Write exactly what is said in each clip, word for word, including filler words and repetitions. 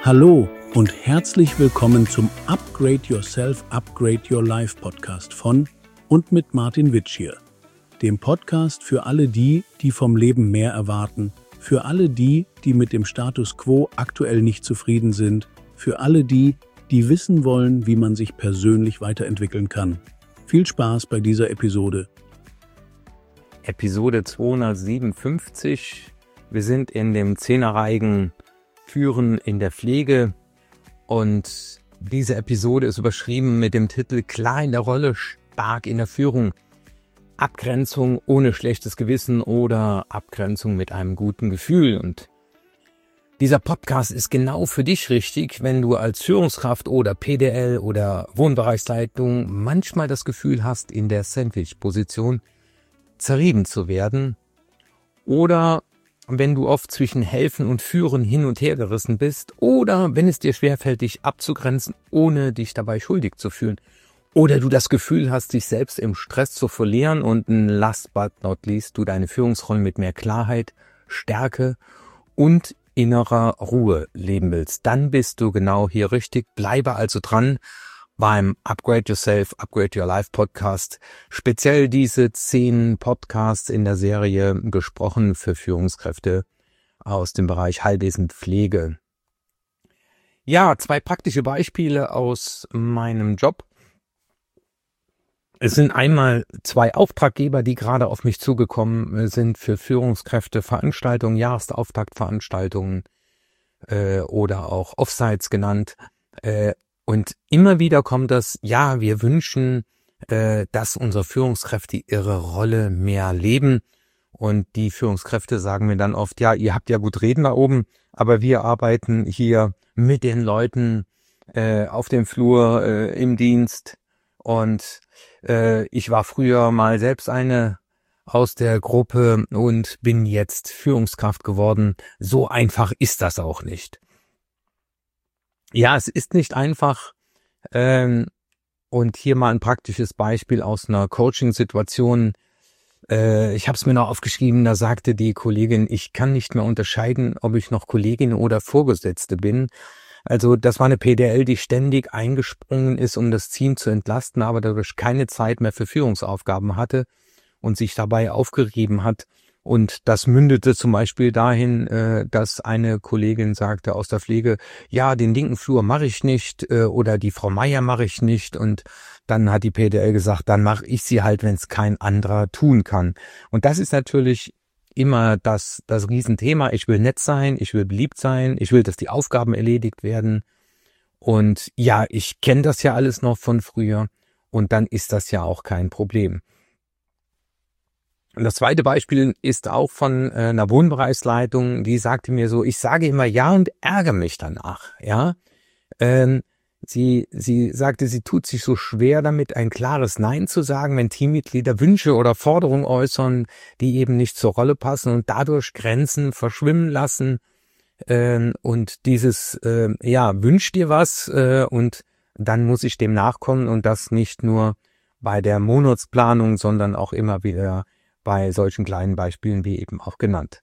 Hallo und herzlich willkommen zum Upgrade Yourself, Upgrade Your Life Podcast von und mit Martin Witsch hier, dem Podcast für alle die, die vom Leben mehr erwarten, für alle die, die mit dem Status quo aktuell nicht zufrieden sind, für alle die, die wissen wollen, wie man sich persönlich weiterentwickeln kann. Viel Spaß bei dieser Episode. Episode zweihundertsiebenundfünfzig. Wir sind in dem zehnerreigen Führen in der Pflege und diese Episode ist überschrieben mit dem Titel Klar in der Rolle, stark in der Führung. Abgrenzung ohne schlechtes Gewissen oder Abgrenzung mit einem guten Gefühl. Und dieser Podcast ist genau für dich richtig, wenn du als Führungskraft oder P D L oder Wohnbereichsleitung manchmal das Gefühl hast, in der Sandwich-Position zerrieben zu werden oder wenn du oft zwischen Helfen und Führen hin und her gerissen bist oder wenn es dir schwerfällt, dich abzugrenzen, ohne dich dabei schuldig zu fühlen oder du das Gefühl hast, dich selbst im Stress zu verlieren und last but not least, du deine Führungsrollen mit mehr Klarheit, Stärke und innerer Ruhe leben willst, dann bist du genau hier richtig. Bleibe also dran beim Upgrade Yourself, Upgrade Your Life Podcast. Speziell diese zehn Podcasts in der Serie gesprochen für Führungskräfte aus dem Bereich Heilwesen Pflege. Ja, zwei praktische Beispiele aus meinem Job. Es sind einmal zwei Auftraggeber, die gerade auf mich zugekommen sind für Führungskräfte, Veranstaltungen, Jahresauftaktveranstaltungen äh, oder auch Offsites genannt. Äh, Und immer wieder kommt das, ja, wir wünschen, äh, dass unsere Führungskräfte ihre Rolle mehr leben. Und die Führungskräfte sagen mir dann oft, ja, ihr habt ja gut reden da oben, aber wir arbeiten hier mit den Leuten äh, auf dem Flur, äh, im Dienst. Und äh, ich war früher mal selbst eine aus der Gruppe und bin jetzt Führungskraft geworden. So einfach ist das auch nicht. Ja, es ist nicht einfach ähm, und hier mal ein praktisches Beispiel aus einer Coaching-Situation. Äh, ich habe es mir noch aufgeschrieben, da sagte die Kollegin, ich kann nicht mehr unterscheiden, ob ich noch Kollegin oder Vorgesetzte bin. Also das war eine P D L, die ständig eingesprungen ist, um das Team zu entlasten, aber dadurch keine Zeit mehr für Führungsaufgaben hatte und sich dabei aufgerieben hat. Und das mündete zum Beispiel dahin, äh, dass eine Kollegin sagte aus der Pflege, ja, den linken Flur mache ich nicht äh, oder die Frau Meier mache ich nicht. Und dann hat die P D L gesagt, dann mache ich sie halt, wenn es kein anderer tun kann. Und das ist natürlich immer das, das Riesenthema. Ich will nett sein, ich will beliebt sein, ich will, dass die Aufgaben erledigt werden. Und ja, ich kenne das ja alles noch von früher und dann ist das ja auch kein Problem. Und das zweite Beispiel ist auch von äh, einer Wohnbereichsleitung, die sagte mir so, ich sage immer ja und ärgere mich danach, ja. Ähm, sie, sie sagte, sie tut sich so schwer damit, ein klares Nein zu sagen, wenn Teammitglieder Wünsche oder Forderungen äußern, die eben nicht zur Rolle passen und dadurch Grenzen verschwimmen lassen. Ähm, und dieses, äh, ja, wünsch dir was äh, und dann muss ich dem nachkommen und das nicht nur bei der Monatsplanung, sondern auch immer wieder bei solchen kleinen Beispielen wie eben auch genannt.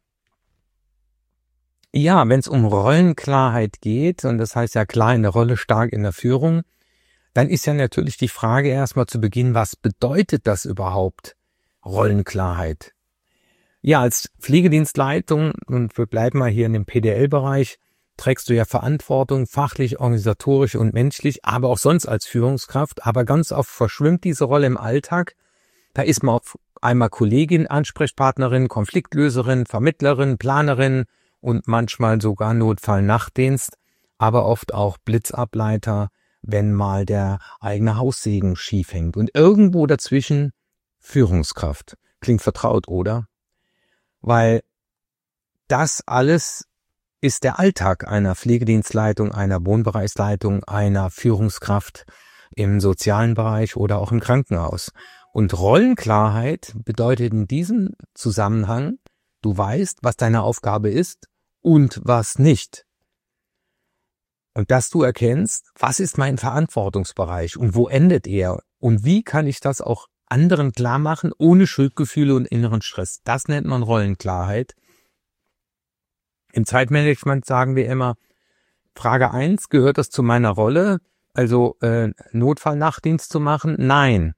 Ja, wenn es um Rollenklarheit geht, und das heißt ja klar in der Rolle, stark in der Führung, dann ist ja natürlich die Frage erstmal zu Beginn, was bedeutet das überhaupt, Rollenklarheit? Ja, als Pflegedienstleitung, und wir bleiben mal hier in dem P D L-Bereich, trägst du ja Verantwortung, fachlich, organisatorisch und menschlich, aber auch sonst als Führungskraft, aber ganz oft verschwimmt diese Rolle im Alltag. Da ist man auf einmal Kollegin, Ansprechpartnerin, Konfliktlöserin, Vermittlerin, Planerin und manchmal sogar Notfallnachtdienst, aber oft auch Blitzableiter, wenn mal der eigene Haussegen schief hängt. Und irgendwo dazwischen Führungskraft. Klingt vertraut, oder? Weil das alles ist der Alltag einer Pflegedienstleitung, einer Wohnbereichsleitung, einer Führungskraft im sozialen Bereich oder auch im Krankenhaus. Und Rollenklarheit bedeutet in diesem Zusammenhang, du weißt, was deine Aufgabe ist und was nicht. Und dass du erkennst, was ist mein Verantwortungsbereich und wo endet er und wie kann ich das auch anderen klar machen, ohne Schuldgefühle und inneren Stress. Das nennt man Rollenklarheit. Im Zeitmanagement sagen wir immer, Frage eins, gehört das zu meiner Rolle, also äh, Notfallnachtdienst zu machen? Nein,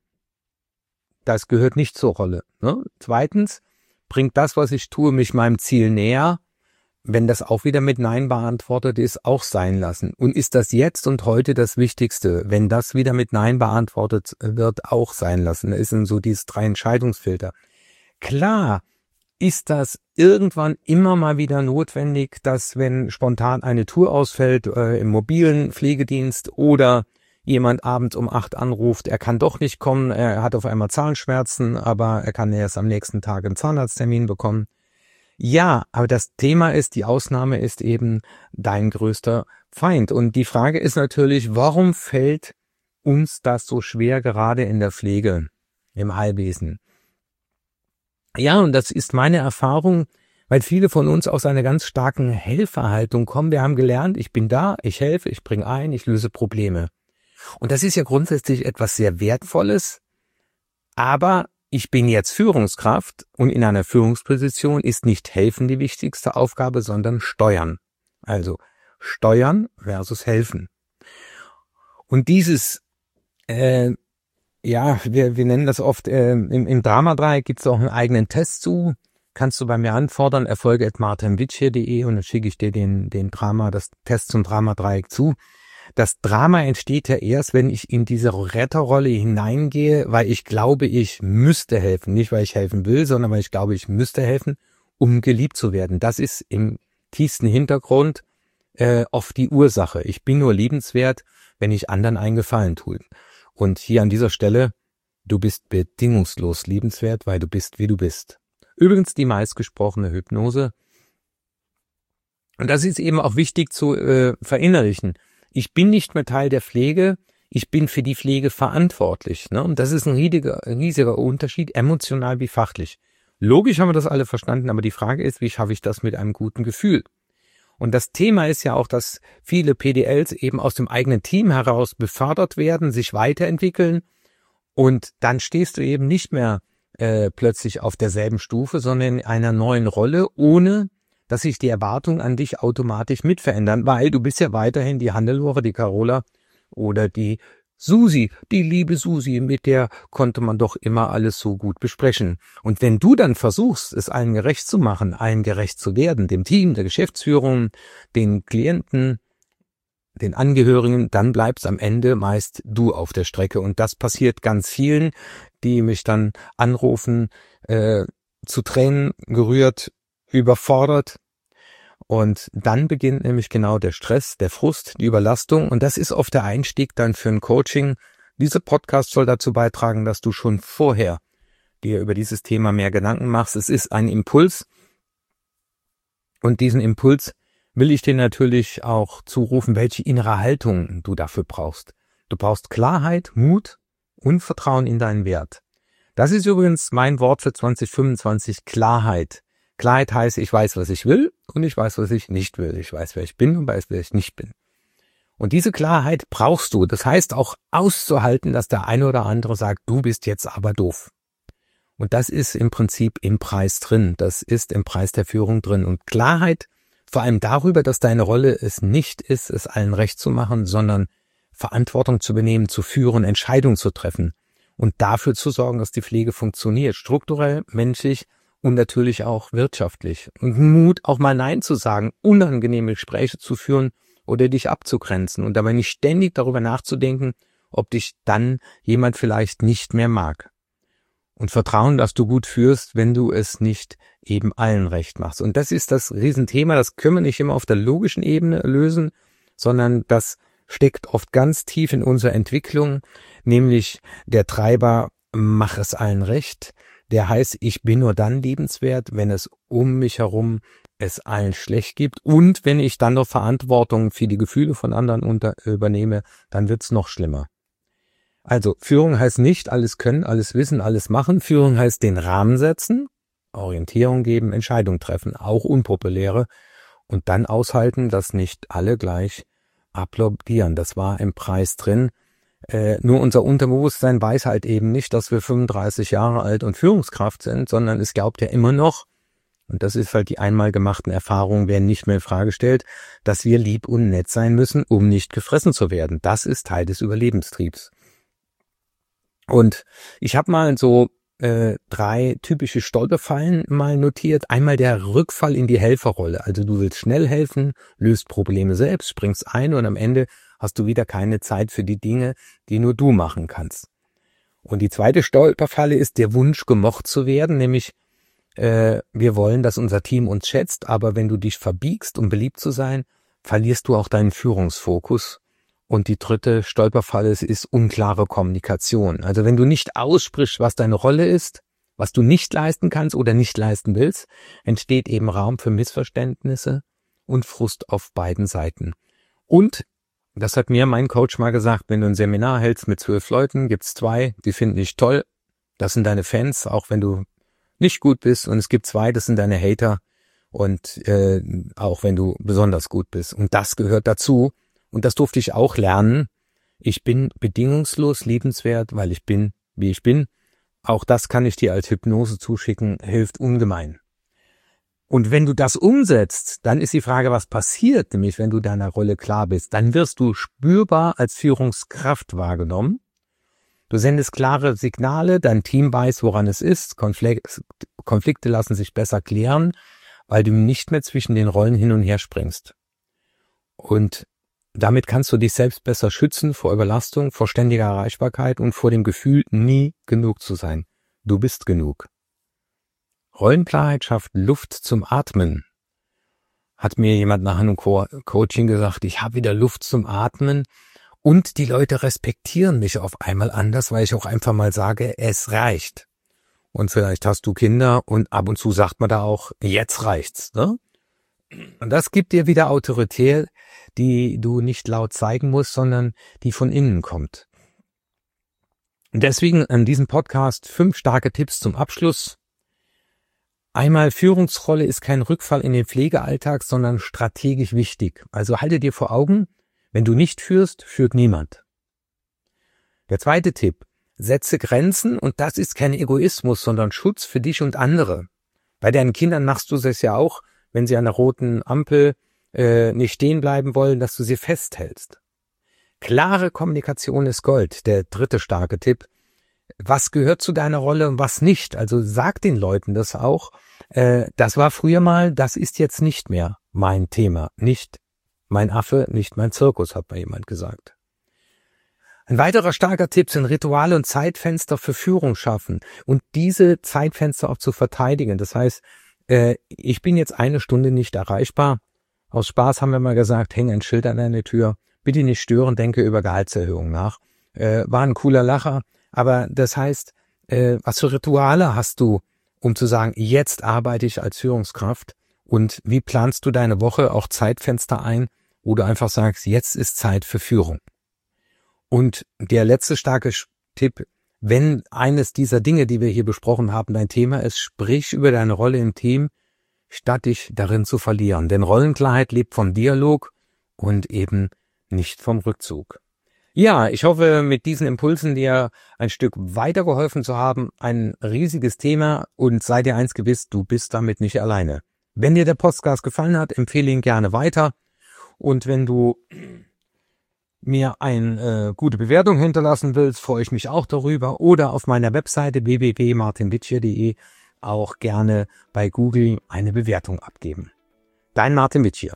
das gehört nicht zur Rolle. Ne? Zweitens, bringt das, was ich tue, mich meinem Ziel näher? Wenn das auch wieder mit Nein beantwortet ist, auch sein lassen. Und ist das jetzt und heute das Wichtigste? Wenn das wieder mit Nein beantwortet wird, auch sein lassen. Das sind so diese drei Entscheidungsfilter. Klar ist das irgendwann immer mal wieder notwendig, dass wenn spontan eine Tour ausfällt äh, im mobilen Pflegedienst oder jemand abends um acht anruft, er kann doch nicht kommen, er hat auf einmal Zahnschmerzen, aber er kann erst am nächsten Tag einen Zahnarzttermin bekommen. Ja, aber das Thema ist, die Ausnahme ist eben dein größter Feind. Und die Frage ist natürlich, warum fällt uns das so schwer, gerade in der Pflege, im Heilwesen? Ja, und das ist meine Erfahrung, weil viele von uns aus einer ganz starken Helferhaltung kommen. Wir haben gelernt, ich bin da, ich helfe, ich bringe ein, ich löse Probleme. Und das ist ja grundsätzlich etwas sehr Wertvolles, aber ich bin jetzt Führungskraft und in einer Führungsposition ist nicht helfen die wichtigste Aufgabe, sondern steuern. Also steuern versus helfen. Und dieses, äh, ja, wir, wir nennen das oft, äh, im, im Dramadreieck gibt es auch einen eigenen Test zu. Kannst du bei mir anfordern, erfolge at martin witschier punkt de und dann schicke ich dir den, den Drama, das Test zum Dramadreieck zu. Das Drama entsteht ja erst, wenn ich in diese Retterrolle hineingehe, weil ich glaube, ich müsste helfen. Nicht, weil ich helfen will, sondern weil ich glaube, ich müsste helfen, um geliebt zu werden. Das ist im tiefsten Hintergrund äh, oft die Ursache. Ich bin nur liebenswert, wenn ich anderen einen Gefallen tue. Und hier an dieser Stelle, du bist bedingungslos liebenswert, weil du bist, wie du bist. Übrigens die meistgesprochene Hypnose. Und das ist eben auch wichtig zu äh, verinnerlichen. Ich bin nicht mehr Teil der Pflege, ich bin für die Pflege verantwortlich. Ne? Und das ist ein riesiger, riesiger Unterschied, emotional wie fachlich. Logisch haben wir das alle verstanden, aber die Frage ist, wie schaffe ich das mit einem guten Gefühl? Und das Thema ist ja auch, dass viele P D Ls eben aus dem eigenen Team heraus befördert werden, sich weiterentwickeln und dann stehst du eben nicht mehr äh, plötzlich auf derselben Stufe, sondern in einer neuen Rolle, ohne dass sich die Erwartungen an dich automatisch mit verändern, weil du bist ja weiterhin die Hannelore, die Carola oder die Susi, die liebe Susi, mit der konnte man doch immer alles so gut besprechen. Und wenn du dann versuchst, es allen gerecht zu machen, allen gerecht zu werden, dem Team, der Geschäftsführung, den Klienten, den Angehörigen, dann bleibst am Ende meist du auf der Strecke. Und das passiert ganz vielen, die mich dann anrufen, äh, zu Tränen gerührt, überfordert. Und dann beginnt nämlich genau der Stress, der Frust, die Überlastung. Und das ist oft der Einstieg dann für ein Coaching. Dieser Podcast soll dazu beitragen, dass du schon vorher dir über dieses Thema mehr Gedanken machst. Es ist ein Impuls. Und diesen Impuls will ich dir natürlich auch zurufen, welche innere Haltung du dafür brauchst. Du brauchst Klarheit, Mut und Vertrauen in deinen Wert. Das ist übrigens mein Wort für zwanzig fünfundzwanzig, Klarheit. Klarheit heißt, ich weiß, was ich will und ich weiß, was ich nicht will. Ich weiß, wer ich bin und weiß, wer ich nicht bin. Und diese Klarheit brauchst du. Das heißt auch auszuhalten, dass der eine oder andere sagt, du bist jetzt aber doof. Und das ist im Prinzip im Preis drin. Das ist im Preis der Führung drin. Und Klarheit vor allem darüber, dass deine Rolle es nicht ist, es allen recht zu machen, sondern Verantwortung zu übernehmen, zu führen, Entscheidungen zu treffen und dafür zu sorgen, dass die Pflege funktioniert. Strukturell, menschlich, und natürlich auch wirtschaftlich. Und Mut, auch mal Nein zu sagen, unangenehme Gespräche zu führen oder dich abzugrenzen und dabei nicht ständig darüber nachzudenken, ob dich dann jemand vielleicht nicht mehr mag. Und Vertrauen, dass du gut führst, wenn du es nicht eben allen recht machst. Und das ist das Riesenthema, das können wir nicht immer auf der logischen Ebene lösen, sondern das steckt oft ganz tief in unserer Entwicklung, nämlich der Treiber, mach es allen recht. Der heißt, ich bin nur dann liebenswert, wenn es um mich herum es allen schlecht gibt und wenn ich dann noch Verantwortung für die Gefühle von anderen unter, übernehme, dann wird's noch schlimmer. Also Führung heißt nicht alles können, alles wissen, alles machen. Führung heißt den Rahmen setzen, Orientierung geben, Entscheidungen treffen, auch unpopuläre und dann aushalten, dass nicht alle gleich applaudieren. Das war im Preis drin. Äh, nur unser Unterbewusstsein weiß halt eben nicht, dass wir fünfunddreißig Jahre alt und Führungskraft sind, sondern es glaubt ja immer noch, und das ist halt die einmal gemachten Erfahrungen, werden nicht mehr in Frage gestellt, dass wir lieb und nett sein müssen, um nicht gefressen zu werden. Das ist Teil des Überlebenstriebs. Und ich habe mal so äh, drei typische Stolperfallen mal notiert. Einmal der Rückfall in die Helferrolle. Also du willst schnell helfen, löst Probleme selbst, springst ein und am Ende hast du wieder keine Zeit für die Dinge, die nur du machen kannst. Und die zweite Stolperfalle ist der Wunsch, gemocht zu werden, nämlich äh, wir wollen, dass unser Team uns schätzt, aber wenn du dich verbiegst, um beliebt zu sein, verlierst du auch deinen Führungsfokus. Und die dritte Stolperfalle ist unklare Kommunikation. Also wenn du nicht aussprichst, was deine Rolle ist, was du nicht leisten kannst oder nicht leisten willst, entsteht eben Raum für Missverständnisse und Frust auf beiden Seiten. Und das hat mir mein Coach mal gesagt, wenn du ein Seminar hältst mit zwölf Leuten, gibt's zwei, die finden dich toll. Das sind deine Fans, auch wenn du nicht gut bist. Und es gibt zwei, das sind deine Hater. Und äh, auch wenn du besonders gut bist. Und das gehört dazu. Und das durfte ich auch lernen. Ich bin bedingungslos liebenswert, weil ich bin, wie ich bin. Auch das kann ich dir als Hypnose zuschicken, hilft ungemein. Und wenn du das umsetzt, dann ist die Frage, was passiert, nämlich wenn du deiner Rolle klar bist. Dann wirst du spürbar als Führungskraft wahrgenommen. Du sendest klare Signale, dein Team weiß, woran es ist. Konflikte, Konflikte lassen sich besser klären, weil du nicht mehr zwischen den Rollen hin und her springst. Und damit kannst du dich selbst besser schützen vor Überlastung, vor ständiger Erreichbarkeit und vor dem Gefühl, nie genug zu sein. Du bist genug. Rollenklarheit schafft Luft zum Atmen. Hat mir jemand nach einem Co- Coaching gesagt, ich habe wieder Luft zum Atmen und die Leute respektieren mich auf einmal anders, weil ich auch einfach mal sage, es reicht. Und vielleicht hast du Kinder und ab und zu sagt man da auch, jetzt reicht's, ne? Und das gibt dir wieder Autorität, die du nicht laut zeigen musst, sondern die von innen kommt. Und deswegen an diesem Podcast fünf starke Tipps zum Abschluss. Einmal, Führungsrolle ist kein Rückfall in den Pflegealltag, sondern strategisch wichtig. Also halte dir vor Augen, wenn du nicht führst, führt niemand. Der zweite Tipp, setze Grenzen und das ist kein Egoismus, sondern Schutz für dich und andere. Bei deinen Kindern machst du das ja auch, wenn sie an der roten Ampel äh, nicht stehen bleiben wollen, dass du sie festhältst. Klare Kommunikation ist Gold. Der dritte starke Tipp. Was gehört zu deiner Rolle und was nicht? Also sag den Leuten das auch. Äh, das war früher mal, das ist jetzt nicht mehr mein Thema. Nicht mein Affe, nicht mein Zirkus, hat mal jemand gesagt. Ein weiterer starker Tipp sind Rituale und Zeitfenster für Führung schaffen und diese Zeitfenster auch zu verteidigen. Das heißt, äh, ich bin jetzt eine Stunde nicht erreichbar. Aus Spaß haben wir mal gesagt, häng ein Schild an deine Tür. Bitte nicht stören, denke über Gehaltserhöhung nach. Äh, war ein cooler Lacher. Aber das heißt, äh, was für Rituale hast du, um zu sagen, jetzt arbeite ich als Führungskraft und wie planst du deine Woche, auch Zeitfenster ein, wo du einfach sagst, jetzt ist Zeit für Führung. Und der letzte starke Tipp, wenn eines dieser Dinge, die wir hier besprochen haben, dein Thema ist, sprich über deine Rolle im Team, statt dich darin zu verlieren. Denn Rollenklarheit lebt vom Dialog und eben nicht vom Rückzug. Ja, ich hoffe, mit diesen Impulsen dir ein Stück weitergeholfen zu haben. Ein riesiges Thema und sei dir eins gewiss, du bist damit nicht alleine. Wenn dir der Podcast gefallen hat, empfehle ihn gerne weiter. Und wenn du mir eine äh, gute Bewertung hinterlassen willst, freue ich mich auch darüber. Oder auf meiner Webseite w w w punkt martin witschier punkt de auch gerne bei Google eine Bewertung abgeben. Dein Martin Witschier.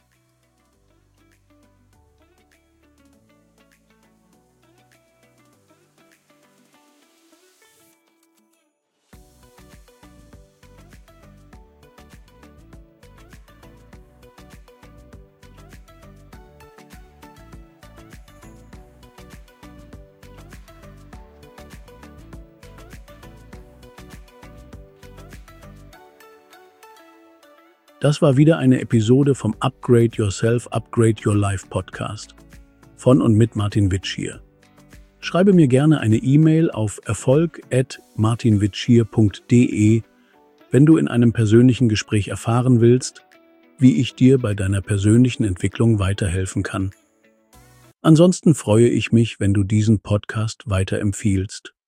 Das war wieder eine Episode vom Upgrade Yourself, Upgrade Your Life Podcast von und mit Martin Witschier. Schreibe mir gerne eine E-Mail auf erfolg at martin witschier punkt de, wenn du in einem persönlichen Gespräch erfahren willst, wie ich dir bei deiner persönlichen Entwicklung weiterhelfen kann. Ansonsten freue ich mich, wenn du diesen Podcast weiterempfiehlst.